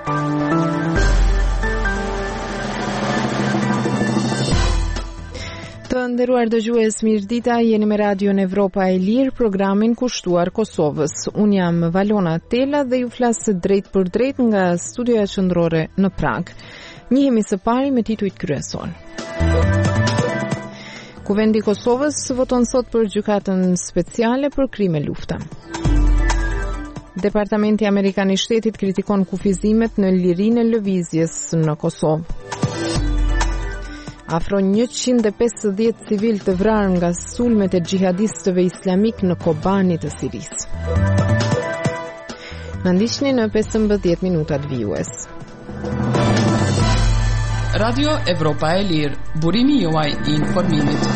Të nderuar dëgjues, mirëdita, jeni me Radion Evropa e Lirë, programin kushtuar Kosovës. Unë jam Valona Tela dhe ju flas drejt për drejt nga studioja qendrore në Prag. Njihemi së pari me titujt kryesor. Kuvendi i Kosovës voton sot për gjykatën speciale për krime lufte. Departamenti Amerikan i Shtetit kritikon kufizimet në lirinë e lëvizjes në Kosovë. Afro 150 civil të vrarë nga sulmet e xhihadistëve islamik në Kobani të Sirisë. Në ndiqni në 15 minutat vijues. Radio Evropa e Lirë, burimi juaj i informimit.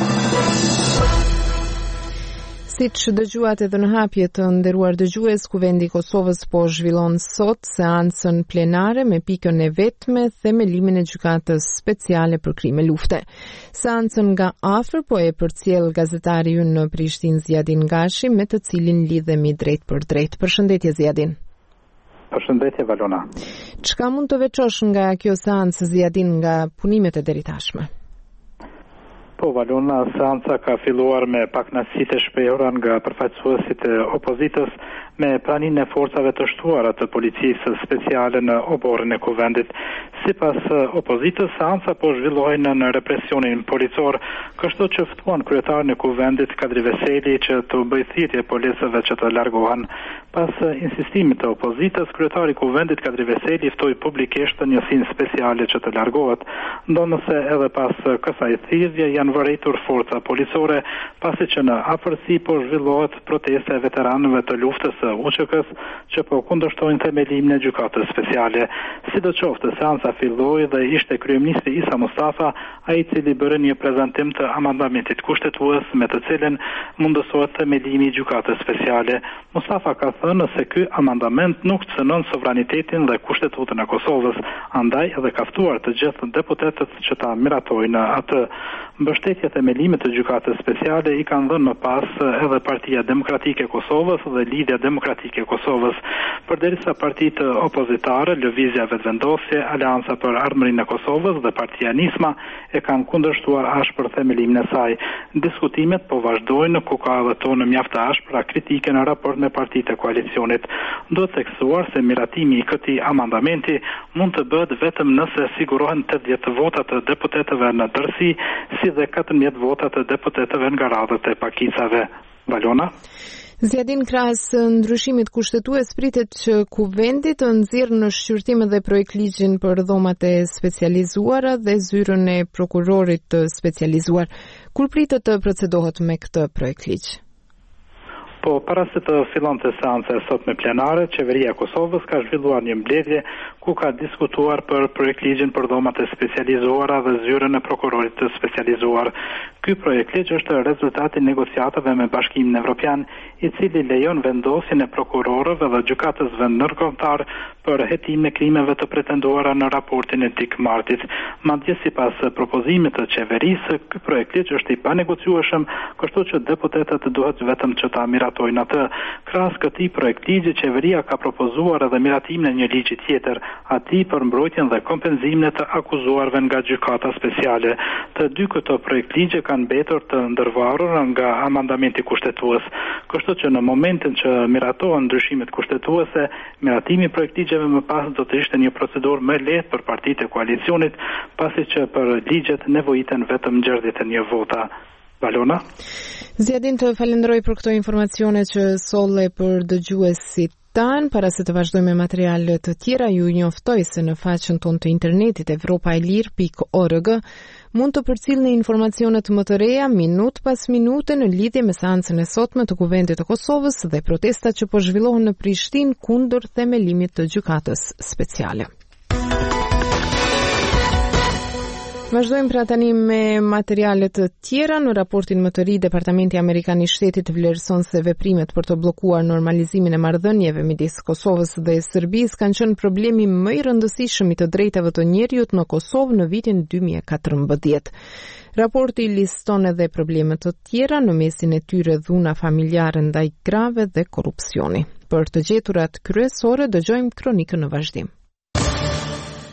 Siç dëgjuat edhe në hapje të nderuar dëgjues, Kuvendi i Kosovës po zhvillon sot seancën plenare me pikën e vetme themelimin e gjykatës speciale për krime lufte. Seancën nga afër po e përcjell gazetari ynë në Prishtinë Zjadin Gashi, me të cilin lidhemi drejt për drejt. Përshëndetje Zjadin. Përshëndetje Valona. Çka mund të veçosh nga kjo seancë Zjadin nga punimet e deritashme? Po, Valona, seanca ka filluar me pakënaqësitë e shprehura nga përfaqësuesit e opozitës me praninë e forcave të shtuara të policisë speciale në oborrin e kuvendit. Sipas opozitës, seanca po zhvillohej në represionin policor, kështu që ftuan kryetarin e kuvendit Kadri Veseli që të bëjë thirrje policëve që të largohen. Pas insistimit të opozitës, kryetari i kuvendit Kadri Veseli ftoi publikisht njësinë speciale që të largohet, ndonëse edhe pas kësaj thirrje janë vërejtur forca policore, pasi që në afërsi po zhvillohet protesta e veteranëve të luftës së UÇK-s që po kundërshtojnë themelimin e gjykatës speciale. Sidoqoftë, seanca filloi dhe ishte kryeministri Isa Mustafa ai i cili bëri një prezantim të amandamentit kushtetues me të cilin mundësohet themelimi i gjykatës speciale. Mustafa ka thënë se ky amandament nuk cënon sovranitetin dhe kushtetutën e Kosovës, andaj edhe ka ftuar të gjithë deputetët që ta miratojnë atë. Mbështetje themelimit të gjykatës speciale i kanë dhënë më pas edhe Partia Demokratike e Kosovës dhe Lidhja Demokratike e Kosovës. Përderisa partitë opozitare, Lëvizja Vetvendosje, Aleanca për Ardhmërinë e Kosovës dhe Partia Nisma e kanë kundërshtuar ashpër themelimin e saj. Diskutimet po vazhdojnë, ku ka edhe tonë mjaft të ashpra kritike në raport me partitë e koalicionit. Duhet theksuar se miratimi i këtij amandamenti mund të bëhet vetëm nëse sigurohen 80 vota të deputetëve në tërësi, si dhe 14 vota të deputetëve nga radhët e pakicave. Valona? Zjadin, krahas ndryshimit kushtetues, pritet që kuvendi të nxjerrë në shqyrtim edhe projekt ligjin për dhomat e specializuara dhe zyrën e prokurorit të specializuar. Kur pritet të procedohet me këtë projekt ligj? Po, para se të fillonte seanca sot me plenare, qeveria e Kosovës ka zhvilluar një mbledhje ku ka diskutuar për projekt ligjin për dhomat e specializuara dhe zyrën e prokurorit të specializuar. Ky projekt ligj është rezultati i negociatave me Bashkimin Evropian, i cili lejon vendosjen e prokurorëve dhe gjykatësve ndërkombëtar për hetimin e krimeve të pretenduara në raportin e Dick Martit. Madje sipas propozimit të qeverisë, ky projekt ligj është i panegociueshëm, kështu që deputetët duhet vetëm që ta miratojnë atë. Krahas këtij projekt ligji, qeveria ka propozuar edhe miratimin e një ligji tjetër, atij për mbrojtjen dhe kompenzimin e të akuzuarve nga gjykata speciale. Të dy këto projekt ligje kanë mbetur të ndërvarur nga amandamenti kushtetues. Kështu që në momentin që miratohen ndryshimet kushtetuese, miratimi i projekt ligjeve më pas do të ishte një procedurë më lehtë për partitë e koalicionit, pasi që për ligjet nevojiten vetëm nxjerrjet e një vota. Valona? Zjadin, të falenderoj për këto informacione që solle për dëgjuesit tanë. Para se të vazhdoj me materiale të tjera, ju njoftoj se në faqen tonë të internetit evropaelir.org mund të përcjellni informacionet më të reja minut pas minute në lidhje me seancën e sotme të Kuvendit të Kosovës dhe protestat që po zhvillohen në Prishtinë kundër themelimit të gjykatës speciale. Vazhdojmë pra tani me materialet të tjera. Në raportin më të ri, Departamenti Amerikan i Shtetit vlerëson se veprimet për të bllokuar normalizimin e marrëdhënieve midis Kosovës dhe Serbisë kanë qenë problemi më i rëndësishëm i të drejtave të njerëzit në Kosovë në vitin 2014. Raporti liston edhe probleme të tjera, në mesin e tyre dhuna familjare ndaj grave dhe korrupsioni. Për të gjeturat kryesore, dëgjojmë kronikën në vazhdim.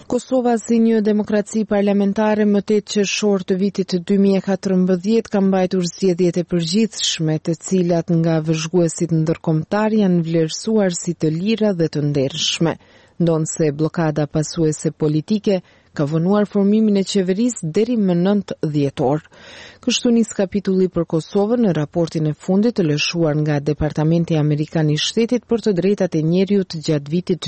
Kosova si një demokraci parlamentare më 8 qershor të vitit 2014 ka mbajtur zgjedhjet e përgjithshme, të cilat nga vëzhguesit ndërkombëtar janë vlerësuar si të lira dhe të ndershme, ndonse blokada pasuese politike ka vonuar formimin e qeverisë deri më 9 dhjetor. Kështu nis kapitulli për Kosovën në raportin e fundit të lëshuar nga Departamenti Amerikan i Shtetit për të drejtat e njerëzit gjatë vitit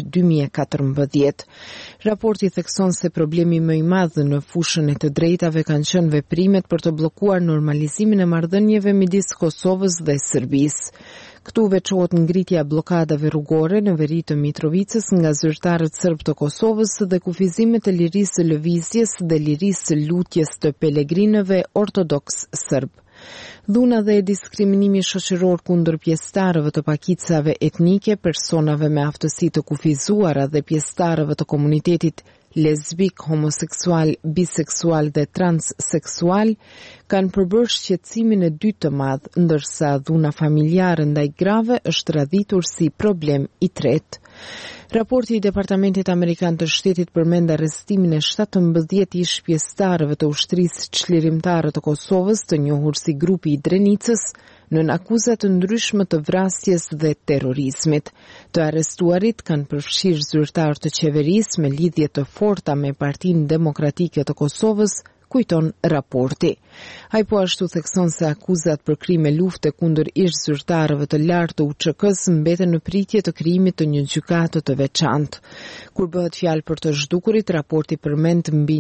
2014. Raporti thekson se problemi më i madh në fushën e të drejtave kanë qenë veprimet për të bllokuar normalizimin e marrëdhënieve midis Kosovës dhe Serbisë. Këtu veçohet ngritja e bllokadave rrugore në veri të Mitrovicës nga zyrtarët serb të Kosovës dhe kufizimet e lirisë së lëvizjes dhe lirisë së lutjes të pelegrinëve ortodoks serb. Dhuna dhe diskriminimi shoqëror kundër pjesëtarëve të pakicave etnike, personave me aftësi të kufizuara dhe pjesëtarëve të komunitetit lesbik, homoseksual, biseksual dhe transseksual kanë përbërë shqetësimin e dytë të madh, ndërsa dhuna familjare ndaj grave është radhitur si problem i tretë. Raporti i Departamentit Amerikan të Shtetit përmend arrestimin e 17 ish pjesëtarëve të ushtrisë çlirimtare të Kosovës, të njohur si grupi i Drenicës, në akuza të ndryshme të vrasjes dhe terrorizmit. Të arrestuarit kanë përfshirë zyrtar të qeverisë me lidhje të forta me Partinë Demokratike të Kosovës, kujton raporti. Ai po ashtu thekson se akuzat për krime lufte kundër ish zyrtarëve të lartë të UÇK-s mbeten në pritje të krijimit të një gjykate të veçantë. Kur bëhet fjalë për të zhdukurit, raporti përmend mbi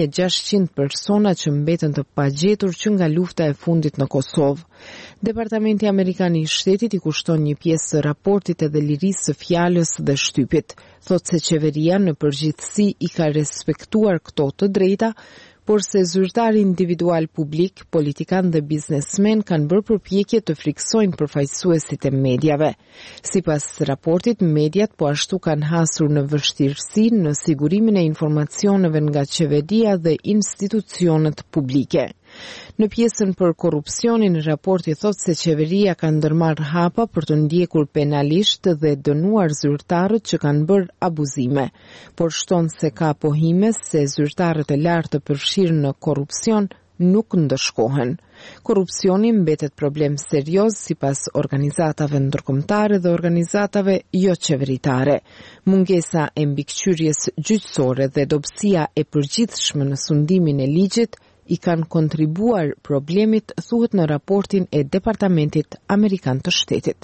1600 persona që mbeten të pagjetur që nga lufta e fundit në Kosovë. Departamenti Amerikan i Shtetit i kushton një pjesë të raportit edhe lirisë së fjalës dhe shtypit. Thotë se qeveria në përgjithësi i ka respektuar këto të drejta, por se zyrtar individual publik, politikan dhe biznesmen kanë bërë përpjekje të friksojnë përfaqësuesit e mediave. Sipas raportit, mediat po ashtu kanë hasur në vështirësi në sigurimin e informacioneve nga qeveria dhe institucionet publike. Në pjesën për korrupsionin, raporti thotë se qeveria ka ndërmarrë hapa për të ndjekur penalisht dhe dënuar zyrtarët që kanë bërë abuzime, por shton se ka pohime se zyrtarët e lartë të përfshirë në korrupsion nuk ndëshkohen. Korrupsioni mbetet problem serioz sipas organizatave ndërkombëtare dhe organizatave jo qeveritare. Mungesa e mbikëqyrjes gjyqësore dhe dobësia e përgjithshme në sundimin e ligjit i kanë kontribuar problemit, thuhet në raportin e Departamentit Amerikan të Shtetit.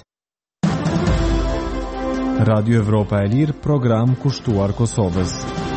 Radio Evropa e Lirë, program kushtuar Kosovës.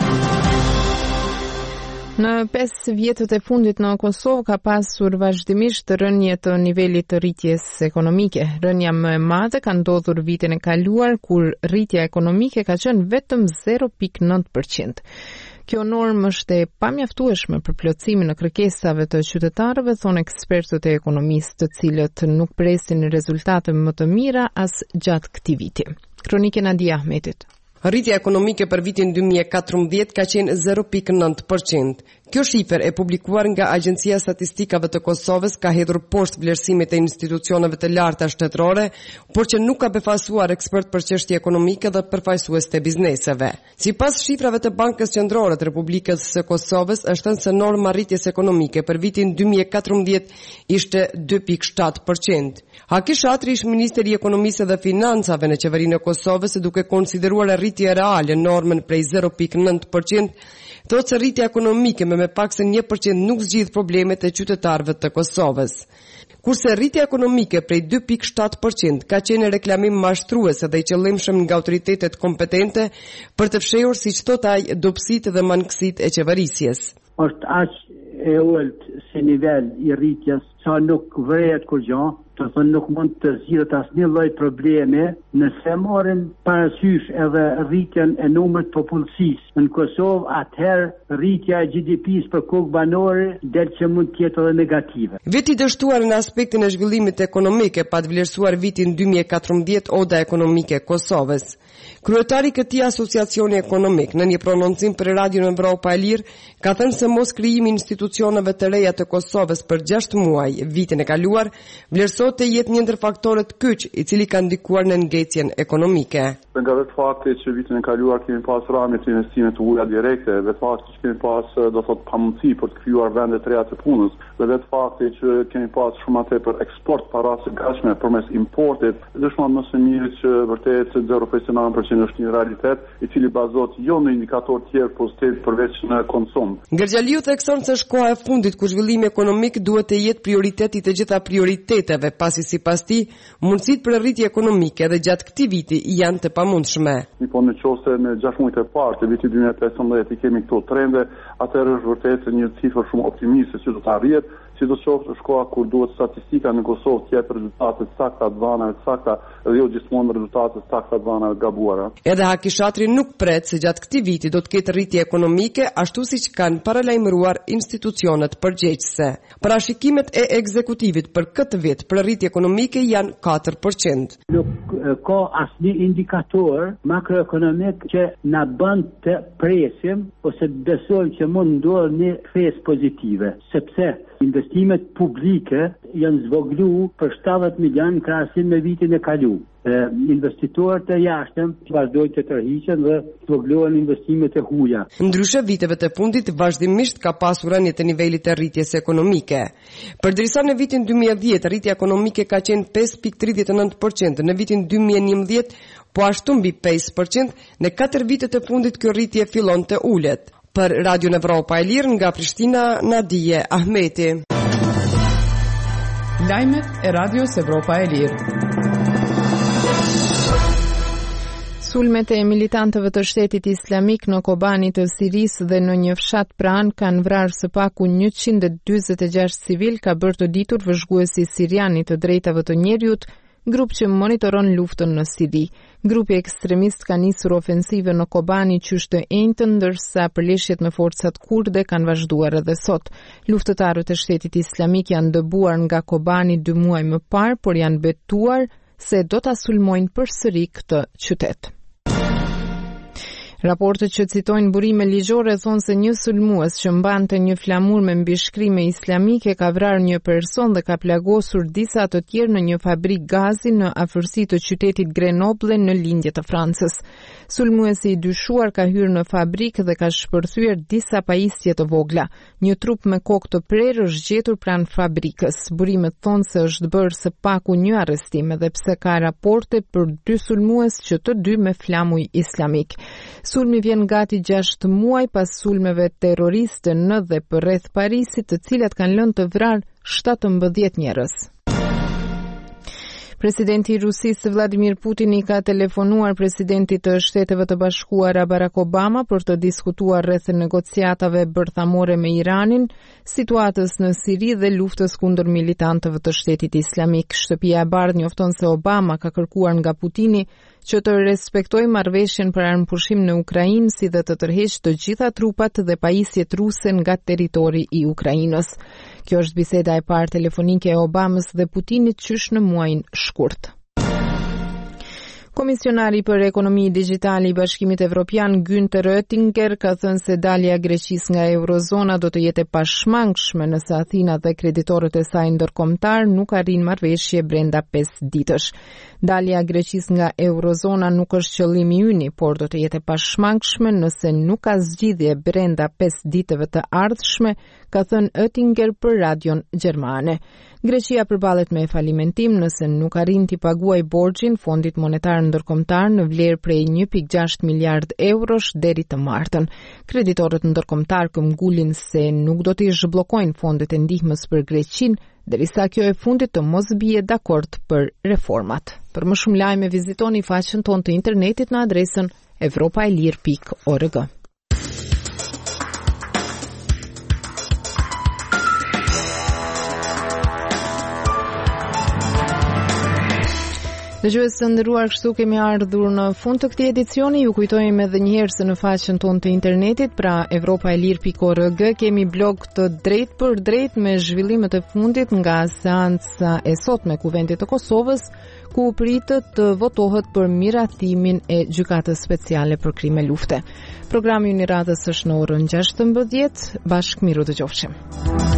Në 5 vjetët e fundit në Kosovë ka pasur vazhdimisht rënje të nivelit të rritjes ekonomike. Rënja më e madhe ka ndodhur vitin e kaluar, kur rritja ekonomike ka qenë vetëm 0.9%. Kjo normë është e pamjaftueshme për plotësimin e kërkesave të qytetarëve, thonë ekspertët e ekonomisë, të cilët nuk presin rezultate më të mira as gjatë këtij viti. Kronikë Nadia Ahmetit. Rritja ekonomike për vitin 2014 ka qenë 0.9%. Kjo shifër e publikuar nga Agjencia Statistikave të Kosovës ka hedhur poshtë vlerësimit e institucioneve të larta shtetërore, por që nuk ka befasuar ekspert për çështje ekonomike dhe përfaqësues të bizneseve. Sipas shifrave të Bankës Qendrore të Republikës së Kosovës, është thënë se norma rritjes ekonomike për vitin 2014 ishte 2.7%. Haki Shatri, ish ministri i Ekonomisë dhe Financave në qeverinë e Kosovës, duke konsideruar rritje reale normën prej 0.9%, thotë se rritja ekonomike me pak se 1% nuk zgjidh problemet e qytetarëve të Kosovës. Kurse rritja ekonomike prej 2.7% ka qenë reklamim mashtrues dhe i qëllimshëm nga autoritetet kompetente për të fshehur, siç thotë ai, dobësitë dhe mangësitë e qeverisjes. Është aq e ulët si nivel i rritjes sa nuk vëret kur gjë, të thënë nuk mund të zgjidhet asnjë lloj probleme nëse marrin parasysh edhe rritjen e numrit popullsisë. Në Kosovë atëherë rritja e GDP-s për kohë banore del që mund të jetë edhe negative. Veti dështuar në aspektin e zhvillimit ekonomik e pa të vlerësuar vitin 2014 Oda Ekonomike e Kosovës. Kryetari i këtij asociacioni ekonomik në një prononcim për Radio Evropa e Lirë ka thënë se mos krijimi i institucioneve të reja të Kosovës për 6 muaj juaj vitin e kaluar vlerësohet të jetë një ndër faktorët kyç i cili ka ndikuar në ngecjen ekonomike. Nga vetë fakti që vitin e kaluar kemi pas rrëmje të investimeve të ulja direkte, vetë fakti që kemi pas do thot pamundësi për të krijuar vende të reja të punës, dhe vetë fakti që kemi pas shumë atë për eksport para së gatshme përmes importit, dëshmon më së miri që vërtet 0.9% është një realitet i cili bazohet jo në indikator tjerë pozitiv përveç në konsum. Gergjaliu thekson se është koha e fundit ku zhvillimi ekonomik duhet të jetë prioriteti të gjitha prioriteteve, pasi sipas tij mundësitë për rritje ekonomike dhe gjatë këtij viti janë të pamundshme. Po në qoftë në 6 muajt e parë të vitit 2015 i kemi këto trende, atëherë është vërtet një cifër shumë optimiste që do të arrihet, sidoqoftë është koha kur duhet statistika në Kosovë të jepë rezultate të sakta të vanave të sakta dhe jo gjithmonë rezultate të sakta të vanave të gabuara. Edhe Hakishatri nuk pret se gjatë këtij viti do të ketë rritje ekonomike ashtu siç kanë paralajmëruar institucionet përgjegjëse. Parashikimet e ekzekutivit për këtë vit për rritje ekonomike janë 4%. Nuk ka asnjë indikator makroekonomik që na bën të presim ose besojmë që mund ndodhë një fesë pozitive, sepse investimet publike janë zvoglu për 70 milion krahasim me vitin e kaluar. Investitorët e jashtëm vazhdojnë të tërhiqen dhe zvoglohen investimet e huaja. Ndryshe viteve të fundit vazhdimisht ka pasur rënje të nivelit të rritjes ekonomike. Përderisa në vitin 2010 rritja ekonomike ka qenë 5.39%, në vitin 2011 po ashtu mbi 5%, në 4 vite të fundit kjo rritje fillon të ulet. Për Radio Evropa e Lirë nga Prishtina, Nadije Ahmeti. Lajmet e Radios Evropa e Lirë. Sulmet e militantëve të shtetit islamik në Kobani të Sirisë dhe në një fshat pranë kanë vrarë së paku 146 civil, ka bërë të ditur vëzhguesi siriani të drejtave të njerëzit, grup që monitoron luftën në Siri. Grupi ekstremist ka nisur ofensive në Kobani qysh të enjtën, ndërsa përleshjet me forcat kurde kanë vazhduar edhe sot. Luftëtarët e shtetit islamik janë dëbuar nga Kobani 2 muaj më parë, por janë betuar se do ta sulmojnë përsëri këtë qytet. Raportet që citojnë burime ligjore thonë se një sulmues që mbante një flamur me mbishkrime islamike ka vrarë një person dhe ka plagosur disa të tjerë në një fabrik gazi në afërsi të qytetit Grenoble në lindje të Francës. Sulmuesi i dyshuar ka hyrë në fabrik dhe ka shpërthyer disa pajisje të vogla. Një trup me kokë të prerë është gjetur pranë fabrikës. Burimet thonë se është bërë së paku një arrestim edhe pse ka raporte për 2 sulmues që të dy me flamuj islamik. Sulmi vjen gati 6 muaj pas sulmeve terroriste në dhe përreth Parisit, të cilat kanë lënë të vrarë 17 njerëz. Presidenti i Rusisë Vladimir Putin i ka telefonuar presidentit të Shteteve të Bashkuara Barack Obama për të diskutuar rreth negociatave bërthamore me Iranin, situatës në Siri dhe luftës kundër militantëve të Shtetit Islamik. Shtëpia e Bardhë njofton se Obama ka kërkuar nga Putini që të respektojë marrëveshjen për armëpushim në Ukrainë, si dhe të tërheqë të gjitha trupat dhe pajisjet ruse nga territori i Ukrainës. Kjo është biseda e parë telefonike e Obamës dhe Putinit qysh në muajin shkurt. Komisionari për ekonomi digjitale i Bashkimit Evropian Günther Oettinger ka thënë se dalja e Greqisë nga eurozona do të jetë e pashmangshme nëse Athina dhe kreditorët e saj ndërkombëtar nuk arrin marrëveshje brenda 5 ditësh. Dalja e Greqisë nga eurozona nuk është qëllimi ynë, por do të jetë e pashmangshme nëse nuk ka zgjidhje brenda 5 ditëve të ardhshme, ka thënë Oettinger për radion gjermane. Greqia përballet me falimentim nëse nuk arrin t'i paguajë borxhin Fondit Monetar Ndërkombëtar në vlerë prej 1.6 miliard eurosh deri të martën. Kreditorët ndërkombëtar këmbgulin se nuk do t'i zhbllokojnë fondet e ndihmës për Greqinë derisa kjo e fundit të mos bie dakord për reformat. Për më shumë lajme vizitoni faqen tonë të internetit në adresën evropaelir.org. Dëgjues të nderuar, kështu kemi ardhur në fund të këtij edicioni. Ju kujtojmë edhe një herë se në faqen tonë të internetit, pra evropaelir.org, kemi blog të drejt për drejt me zhvillimet e fundit nga seanca e sotme e Kuvendit të Kosovës, ku pritet të votohet për miratimin e gjykatës speciale për krime lufte. Programi i radhës është në orën 16:00. Bashkë miru dëgjofshim.